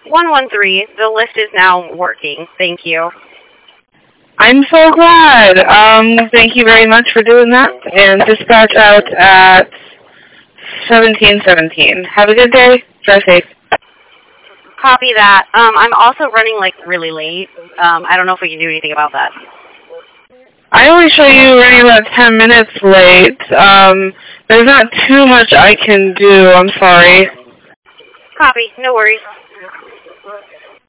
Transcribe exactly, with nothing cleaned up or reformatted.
one one three, the lift is now working. Thank you. I'm so glad. Um, thank you very much for doing that. And dispatch out at seventeen seventeen. Have a good day. Drive safe. Copy that. Um, I'm also running, like, really late. Um, I don't know if we can do anything about that. I only show you running about ten minutes late. Um, there's not too much I can do. I'm sorry. Copy. No worries.